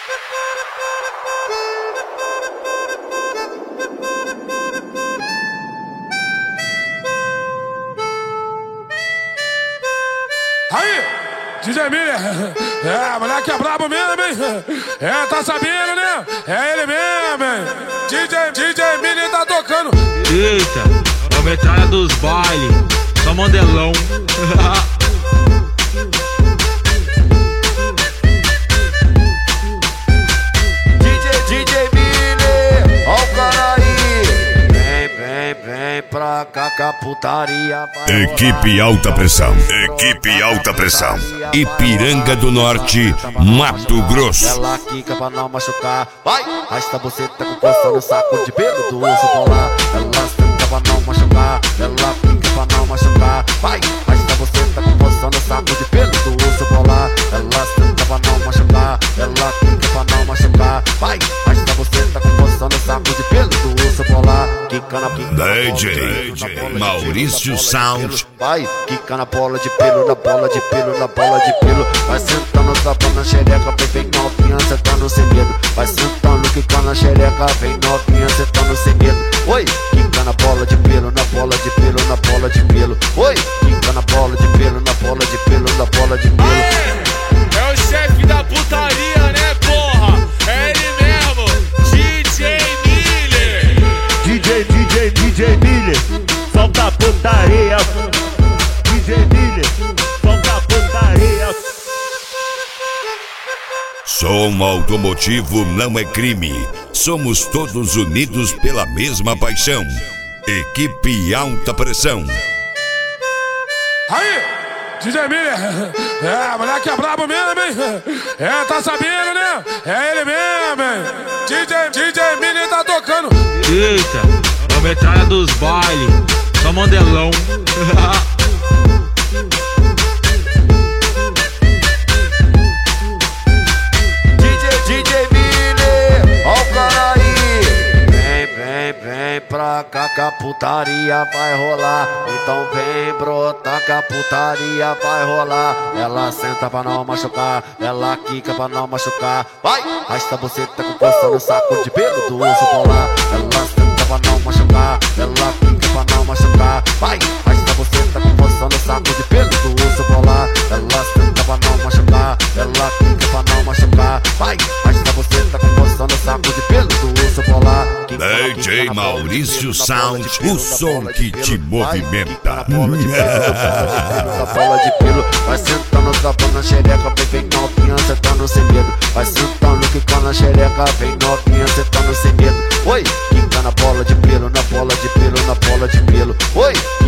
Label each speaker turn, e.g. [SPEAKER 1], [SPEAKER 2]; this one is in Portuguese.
[SPEAKER 1] Aí, DJ Miller, moleque é brabo mesmo, hein? Tá sabendo, né? É ele mesmo, hein? DJ Miller tá tocando.
[SPEAKER 2] Eita, é a metralha dos bailes, só modelão.
[SPEAKER 3] DJ Miller, ó o cara aí. Vem pra cá que a putaria vai.
[SPEAKER 4] Equipe Alta Pressão. Equipe Alta Pressão. Ipiranga do Norte, Mato Grosso.
[SPEAKER 3] Ela quica pra não machucar. Vai! Arrasta você tá com força no saco de pelo do urso polar. Ela senta pra não machucar. Ela quica pra não machucar. Vai! Arrasta você tá com força no saco de pelo do urso polar. Ela senta pra não machucar. Ela quica pra não machucar. Vai! Arrasta você tá com força no saco de pelo do urso polar. Quica na
[SPEAKER 4] DJ Maurício Sound.
[SPEAKER 3] Vai, quica na bola de pelo, na bola de pelo, na bola de pelo. Vai sentando, tapando na xereca, vem novinha, sentando sem medo. Vai sentando, quica na xereca, vem novinha, sentando sem medo. Oi, quica na bola de pelo, na bola de pelo, na bola de pelo. Oi, quica na bola de pelo, na bola de pelo, na bola de pelo.
[SPEAKER 1] É o chefe da putaria, né, porra? É ele mesmo, DJ Miller.
[SPEAKER 5] DJ Miller, solta a putaria. DJ Miller, solta a putaria.
[SPEAKER 4] Som automotivo não é crime. Somos todos unidos pela mesma paixão. Equipe Alta Pressão.
[SPEAKER 1] Aí, DJ Miller, moleque é brabo mesmo, hein? Tá sabendo, né? É ele mesmo, hein? DJ Miller tá tocando.
[SPEAKER 2] Eita, é a metralha dos bailes, só modelão.
[SPEAKER 3] DJ Miller, ó o cara aí. Vem pra cá que a putaria vai rolar. Então vem brotar que a putaria vai rolar. Ela senta pra não machucar, ela quica pra não machucar. Vai, arrasta você tá com força no saco de pelo do urso polar. Ela senta pra não machucar, ela quica pra não machucar. Vai, arrasta você tá com força no saco de pelo do urso polar. Ela senta pra não machucar, ela quica pra não machucar. Vai, arrasta você tá com força no saco de pelo do urso polar.
[SPEAKER 4] DJ Maurício Sound, o som que te movimenta.
[SPEAKER 3] Na bola de pelo, vai sentando, tapando na xereca, vem novinha, sentando sem medo. Vai sentando, quica na xereca, vem novinha, sentando sem medo. Oi, quica na bola de pelo, na bola de pelo, na bola de pelo. Oi.